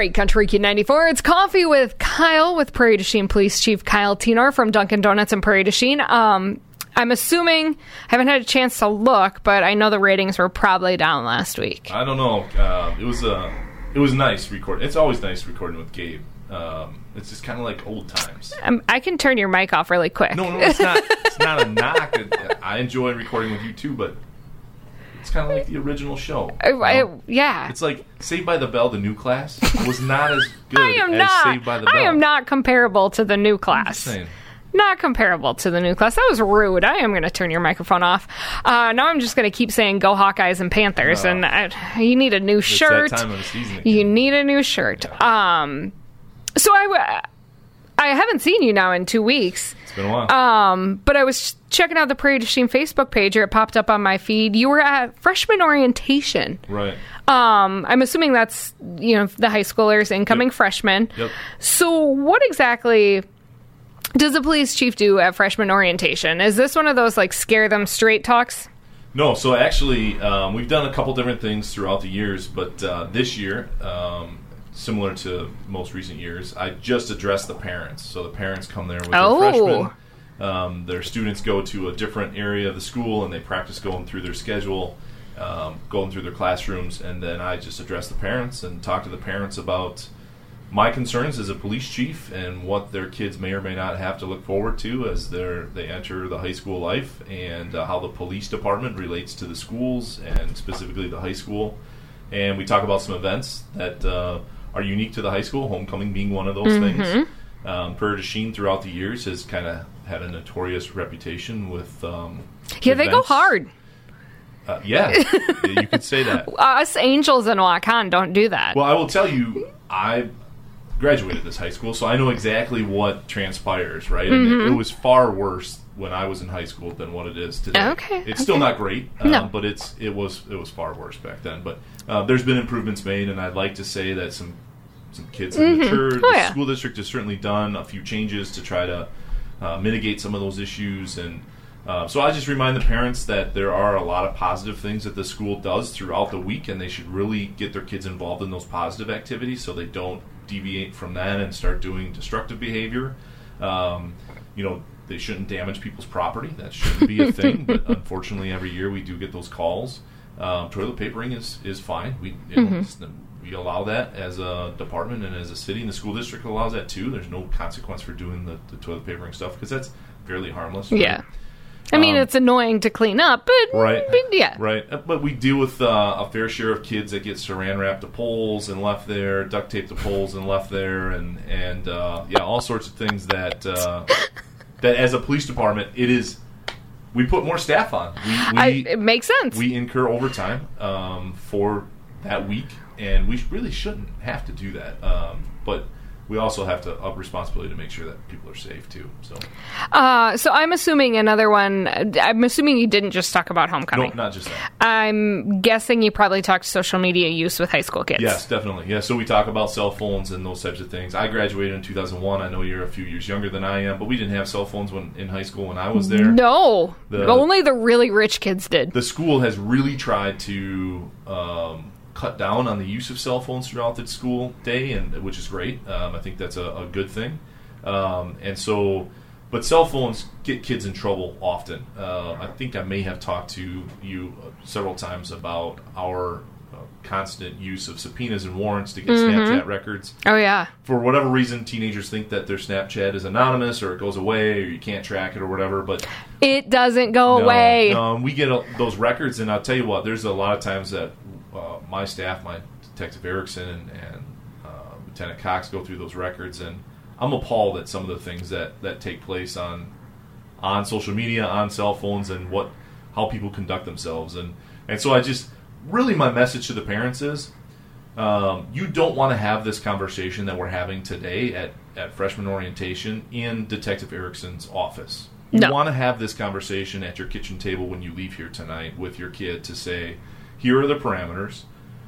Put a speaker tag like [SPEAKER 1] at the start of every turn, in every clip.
[SPEAKER 1] Great Country Q94. It's Coffee with Kyle with Prairie du Chien Police Chief Kyle Tenor from Dunkin' Donuts and Prairie du Chien. I'm assuming, I haven't had a chance to look, but I know the ratings were probably down last week.
[SPEAKER 2] I don't know. It was nice recording. It's always nice recording with Gabe. It's just kind of like old times.
[SPEAKER 1] I can turn your mic off really quick.
[SPEAKER 2] No, it's not. It's not a knock. I enjoy recording with you too, but it's kind of like the original show.
[SPEAKER 1] Yeah.
[SPEAKER 2] It's like Saved by the Bell, the new class, was not as good as Saved by the Bell.
[SPEAKER 1] I am not comparable to the new class.
[SPEAKER 2] I'm just saying.
[SPEAKER 1] Not comparable to the new class. That was rude. I am going to turn your microphone off. Now I'm just going to keep saying go Hawkeyes and Panthers. And you need a new shirt.
[SPEAKER 2] It's that time of the season again.
[SPEAKER 1] You need a new shirt.
[SPEAKER 2] Yeah.
[SPEAKER 1] So I haven't seen you now in 2 weeks.
[SPEAKER 2] It's been a while.
[SPEAKER 1] But I was checking out the Prairie du Chien Facebook page, or it popped up on my feed. You were at freshman orientation.
[SPEAKER 2] Right.
[SPEAKER 1] I'm assuming that's, the high schoolers, incoming freshmen.
[SPEAKER 2] Yep.
[SPEAKER 1] So what exactly does the police chief do at freshman orientation? Is this one of those, scare them straight talks?
[SPEAKER 2] No, so actually, we've done a couple different things throughout the years, but this year, similar to most recent years, I just addressed the parents. So the parents come there with their freshmen. Their students go to a different area of the school, and they practice going through their schedule, going through their classrooms, and then I just address the parents and talk to the parents about my concerns as a police chief and what their kids may or may not have to look forward to as they enter the high school life, and how the police department relates to the schools and specifically the high school. And we talk about some events that are unique to the high school, homecoming being one of those things. Prairie du Chien throughout the years has kind of had a notorious reputation with
[SPEAKER 1] they go hard.
[SPEAKER 2] Yeah, you could say that.
[SPEAKER 1] Us Angels in Wakan don't do that.
[SPEAKER 2] Well, I will tell you, I graduated this high school, so I know exactly what transpires, right? And it was far worse when I was in high school than what it is today. It's still not great, but it was far worse back then. But there's been improvements made, and I'd like to say that some kids have matured. The school district has certainly done a few changes to try to mitigate some of those issues, and so I just remind the parents that there are a lot of positive things that the school does throughout the week, and they should really get their kids involved in those positive activities so they don't deviate from that and start doing destructive behavior. They shouldn't damage people's property. That shouldn't be a thing, but unfortunately every year we do get those calls. Toilet papering is fine. We allow that as a department and as a city, and the school district allows that too. There's no consequence for doing the toilet papering stuff because that's fairly harmless. Right?
[SPEAKER 1] Yeah. I mean, it's annoying to clean up, but yeah.
[SPEAKER 2] Right. But we deal with a fair share of kids that get saran wrapped to poles and left there, duct tape to poles and left there, and all sorts of things that as a police department, we put more staff on.
[SPEAKER 1] It makes sense.
[SPEAKER 2] We incur overtime for that week, and we really shouldn't have to do that. But we also have to up responsibility to make sure that people are safe too. So
[SPEAKER 1] I'm assuming another one. I'm assuming you didn't just talk about homecoming.
[SPEAKER 2] No, not just that.
[SPEAKER 1] I'm guessing you probably talked social media use with high school kids.
[SPEAKER 2] Yes, definitely. Yeah, so we talk about cell phones and those types of things. I graduated in 2001. I know you're a few years younger than I am, but we didn't have cell phones in high school when I was there.
[SPEAKER 1] No, only the really rich kids did.
[SPEAKER 2] The school has really tried to cut down on the use of cell phones throughout the school day, and which is great. I think that's a good thing. But cell phones get kids in trouble often. I think I may have talked to you several times about our constant use of subpoenas and warrants to get Snapchat records.
[SPEAKER 1] Oh, yeah.
[SPEAKER 2] For whatever reason, teenagers think that their Snapchat is anonymous or it goes away or you can't track it or whatever, but
[SPEAKER 1] it doesn't go away.
[SPEAKER 2] We get those records, and I'll tell you what, there's a lot of times that my staff, my Detective Erickson and Lieutenant Cox go through those records, and I'm appalled at some of the things that take place on social media, on cell phones, and how people conduct themselves. And so I just, really my message to the parents is, you don't want to have this conversation that we're having today at freshman orientation in Detective Erickson's office. You want to have this conversation at your kitchen table when you leave here tonight with your kid to say, here are the parameters.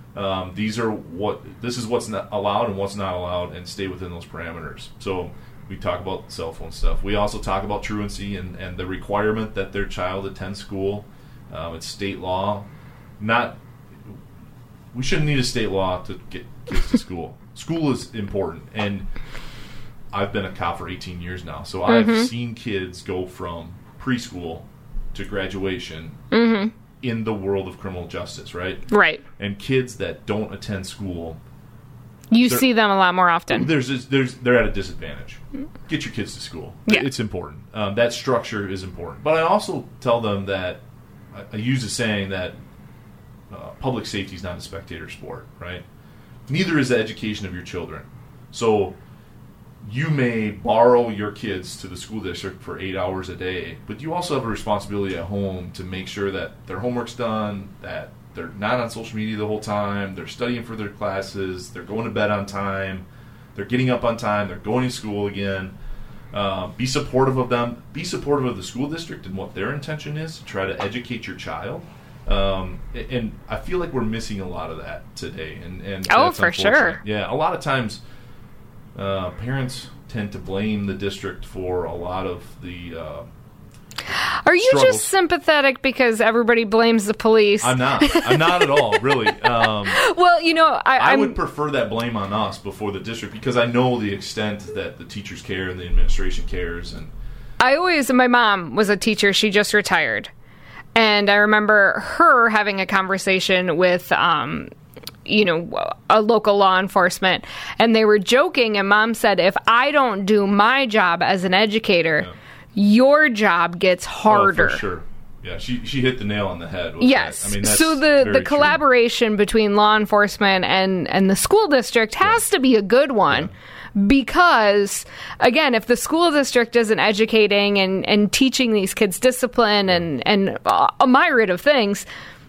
[SPEAKER 2] This is what's not allowed and what's not allowed, and stay within those parameters. So we talk about cell phone stuff. We also talk about truancy and the requirement that their child attend school. It's state law. We shouldn't need a state law to get kids to school. school is important, and I've been a cop for 18 years now, so I've seen kids go from preschool to graduation in the world of criminal justice, right?
[SPEAKER 1] Right.
[SPEAKER 2] And kids that don't attend school,
[SPEAKER 1] you see them a lot more often.
[SPEAKER 2] They're at a disadvantage. Get your kids to school. Yeah. It's important. That structure is important. But I also tell them that I use a saying that public safety is not a spectator sport, right? Neither is the education of your children. So you may borrow your kids to the school district for 8 hours a day, but you also have a responsibility at home to make sure that their homework's done, that they're not on social media the whole time, they're studying for their classes, they're going to bed on time, they're getting up on time, they're going to school again. Be supportive of them. Be supportive of the school district and what their intention is to try to educate your child. And I feel like we're missing a lot of that today. And
[SPEAKER 1] for sure.
[SPEAKER 2] Yeah, a lot of times parents tend to blame the district for a lot of the
[SPEAKER 1] Are you struggles. Just sympathetic because everybody blames the police?
[SPEAKER 2] I'm not at all, really.
[SPEAKER 1] Well, I
[SPEAKER 2] would prefer that blame on us before the district, because I know the extent that the teachers care and the administration cares. And
[SPEAKER 1] my mom was a teacher. She just retired. And I remember her having a conversation with, a local law enforcement. And they were joking, and Mom said, if I don't do my job as an educator, your job gets harder.
[SPEAKER 2] Oh, for sure. Yeah, she hit the nail on the head.
[SPEAKER 1] Yes.
[SPEAKER 2] That. I mean, that's
[SPEAKER 1] so the collaboration between law enforcement and the school district has to be a good one. Yeah. Because, again, if the school district isn't educating and teaching these kids discipline and a myriad of things,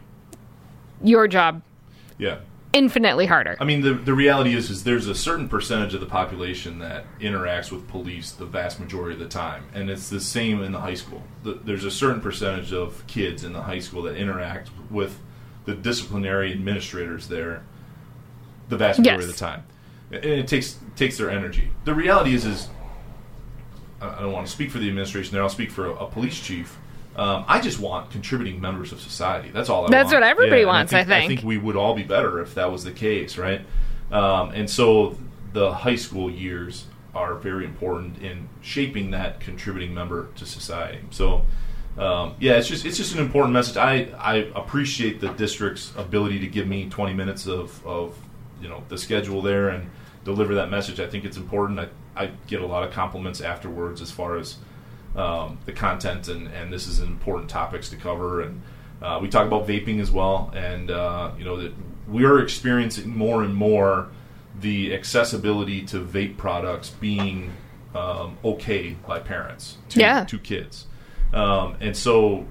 [SPEAKER 1] your job infinitely harder.
[SPEAKER 2] I mean, the reality is there's a certain percentage of the population that interacts with police the vast majority of the time, and it's the same in the high school. There's a certain percentage of kids in the high school that interact with the disciplinary administrators there the vast majority of the time. And it takes their energy. The reality is I don't want to speak for the administration there. I'll speak for a police chief. I just want contributing members of society. That's all I want.
[SPEAKER 1] That's what everybody wants, I think.
[SPEAKER 2] I think we would all be better if that was the case, right? And so the high school years are very important in shaping that contributing member to society. So, it's just an important message. I appreciate the district's ability to give me 20 minutes of the schedule there and deliver that message. I think it's important. I get a lot of compliments afterwards as far as the content, and this is important topics to cover. And we talk about vaping as well, and that we are experiencing more and more the accessibility to vape products being okay by parents to kids. And so,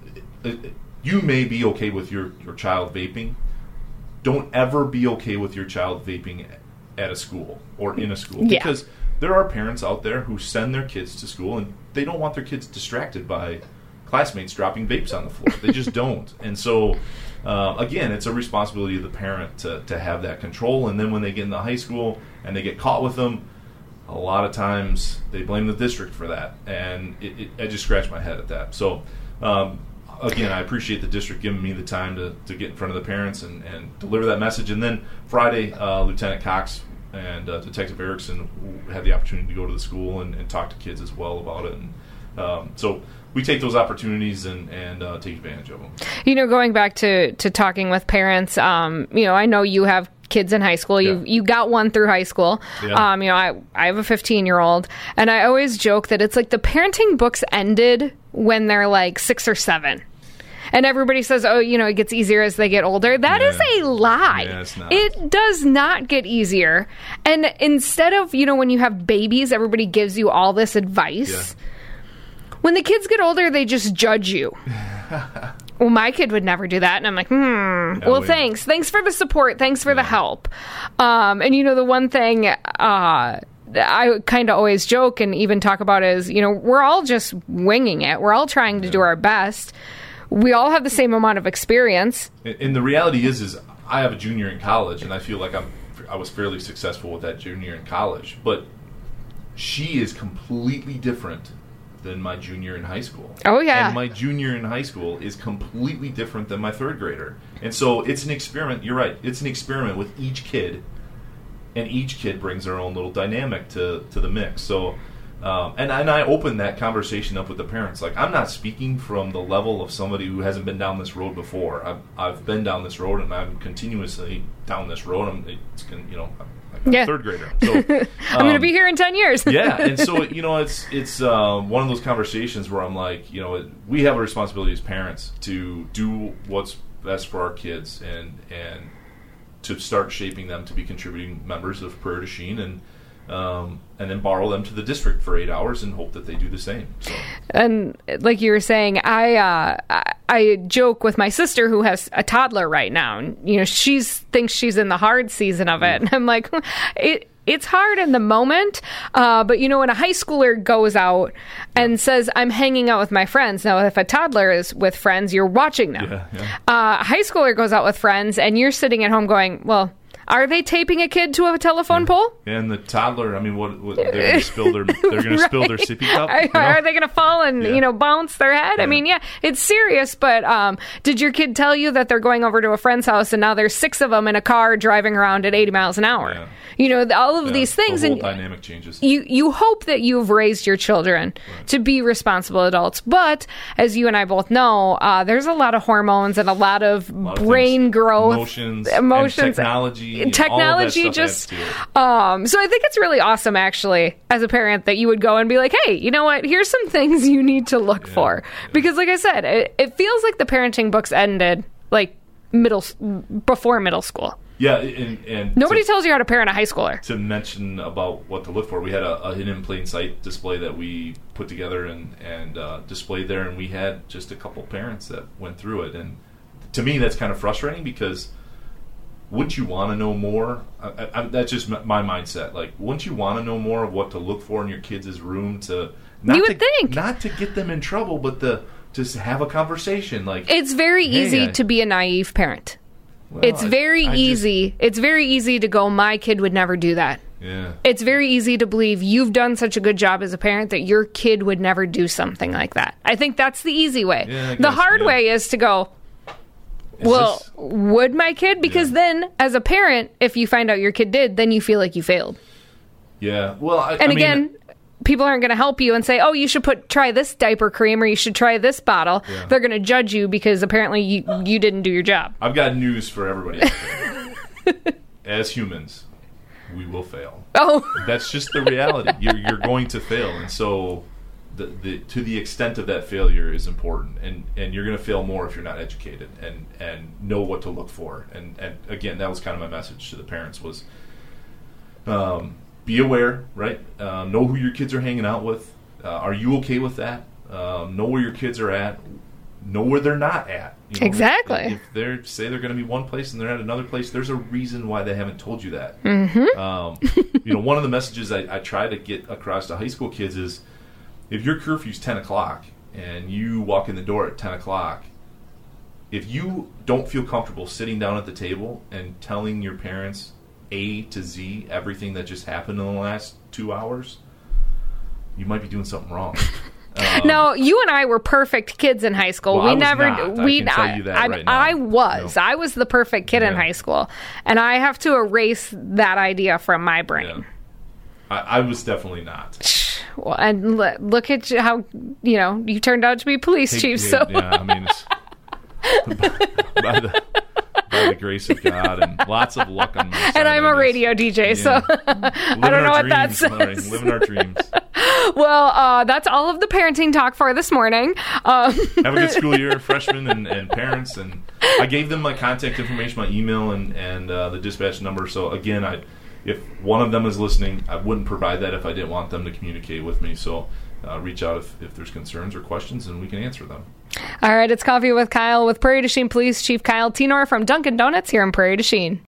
[SPEAKER 2] you may be okay with your child vaping. Don't ever be okay with your child vaping at a school or in a school, because there are parents out there who send their kids to school and they don't want their kids distracted by classmates dropping vapes on the floor. They just don't. And so, again, it's a responsibility of the parent to have that control. And then when they get into high school and they get caught with them, a lot of times they blame the district for that. And I just scratch my head at that. So, again, I appreciate the district giving me the time to get in front of the parents and deliver that message. And then Friday, Lieutenant Cox and Detective Erickson had the opportunity to go to the school and talk to kids as well about it. And so we take those opportunities and take advantage of them.
[SPEAKER 1] Going back to talking with parents, I know you have kids in high school. You got one through high school. Yeah. I have a 15-year-old, and I always joke that it's like the parenting books ended when they're like 6 or 7. And everybody says, it gets easier as they get older. That is a lie.
[SPEAKER 2] Yeah, it's not.
[SPEAKER 1] It does not get easier. And instead of, when you have babies, everybody gives you all this advice. Yeah. When the kids get older, they just judge you. Well, my kid would never do that. And I'm like, thanks. Thanks for the support. Thanks for the help. And the one thing I kind of always joke and even talk about is, we're all just winging it. We're all trying to do our best. We all have the same amount of experience.
[SPEAKER 2] And the reality is I have a junior in college, and I feel like I was fairly successful with that junior in college. But she is completely different than my junior in high school.
[SPEAKER 1] Oh, yeah.
[SPEAKER 2] And my junior in high school is completely different than my third grader. And so it's an experiment. You're right. It's an experiment with each kid and each kid brings their own little dynamic to the mix. So, and I open that conversation up with the parents. Like, I'm not speaking from the level of somebody who hasn't been down this road before. I've been down this road, and I'm continuously down this road. I'm a third grader. So,
[SPEAKER 1] I'm going to be here in 10 years.
[SPEAKER 2] Yeah, and so, it's one of those conversations where I'm like, we have a responsibility as parents to do what's best for our kids and to start shaping them to be contributing members of Prairie du Chien, and then borrow them to the district for 8 hours and hope that they do the same. So.
[SPEAKER 1] And like you were saying, I joke with my sister who has a toddler right now, and she thinks she's in the hard season of it, and I'm like, it's hard in the moment, but when a high schooler goes out and says, I'm hanging out with my friends. Now, if a toddler is with friends, you're watching them. A high schooler goes out with friends, and you're sitting at home going, well, are they taping a kid to a telephone pole?
[SPEAKER 2] And the toddler, I mean, what they're going to spill their spill their sippy cup?
[SPEAKER 1] Are they going to fall and bounce their head? Yeah. I mean, it's serious. But did your kid tell you that they're going over to a friend's house and now there's 6 of them in a car driving around at 80 miles an hour? Yeah. All of these things,
[SPEAKER 2] the whole dynamic changes.
[SPEAKER 1] You hope that you've raised your children to be responsible adults, but as you and I both know, there's a lot of hormones and a lot of brain growth,
[SPEAKER 2] emotions, and technology.
[SPEAKER 1] Technology just so I think it's really awesome, actually, as a parent, that you would go and be like, hey, you know what, here's some things you need to look for, because like I said, it feels like the parenting books ended like before middle school.
[SPEAKER 2] Yeah, and
[SPEAKER 1] nobody tells you how to parent a high schooler.
[SPEAKER 2] To mention about what to look for, we had a hidden in plain sight display that we put together and displayed there, and we had just a couple parents that went through it, and to me that's kind of frustrating, because wouldn't you want to know more? That's just my mindset. Like, wouldn't you want to know more of what to look for in your kids' room to not to get them in trouble, but to just have a conversation? Like,
[SPEAKER 1] it's very easy to be a naive parent. Well, it's very easy. It's very easy to go, my kid would never do that.
[SPEAKER 2] Yeah.
[SPEAKER 1] It's very easy to believe you've done such a good job as a parent that your kid would never do something like that. I think that's the easy way.
[SPEAKER 2] Yeah,
[SPEAKER 1] the hard way is to go, would my kid? Because then, as a parent, if you find out your kid did, then you feel like you failed.
[SPEAKER 2] Yeah. Well,
[SPEAKER 1] people aren't going to help you and say, oh, you should try this diaper cream, or you should try this bottle. Yeah. They're going to judge you because apparently you didn't do your job.
[SPEAKER 2] I've got news for everybody out there. As humans, we will fail.
[SPEAKER 1] Oh.
[SPEAKER 2] That's just the reality. You're going to fail. And so to the extent of that failure is important, and you're going to fail more if you're not educated and know what to look for. And again, that was kind of my message to the parents was, be aware, right? Know who your kids are hanging out with. Are you okay with that? Know where your kids are at. Know where they're not at.
[SPEAKER 1] Exactly.
[SPEAKER 2] If they're going to be one place and they're at another place, there's a reason why they haven't told you that.
[SPEAKER 1] Mm-hmm.
[SPEAKER 2] One of the messages I try to get across to high school kids is, if your curfew's 10 o'clock and you walk in the door at 10 o'clock, if you don't feel comfortable sitting down at the table and telling your parents A to Z everything that just happened in the last 2 hours, you might be doing something wrong.
[SPEAKER 1] No, you and I were perfect kids in high school.
[SPEAKER 2] Well, I
[SPEAKER 1] was the perfect kid in high school, and I have to erase that idea from my brain.
[SPEAKER 2] Yeah. I was definitely not.
[SPEAKER 1] Well, and look at how you turned out to be police chief. So
[SPEAKER 2] I mean, by the grace of God and lots of luck on my side.
[SPEAKER 1] And I'm a radio DJ, so I don't know what that says.
[SPEAKER 2] Right, living our dreams.
[SPEAKER 1] Well, that's all of the parenting talk for this morning.
[SPEAKER 2] Have a good school year, freshmen and parents. And I gave them my contact information, my email, and the dispatch number. So again, if one of them is listening, I wouldn't provide that if I didn't want them to communicate with me. So reach out if there's concerns or questions, and we can answer them.
[SPEAKER 1] All right, it's Coffee with Kyle with Prairie du Chien Police Chief Kyle Tenor from Dunkin' Donuts here in Prairie du Chien.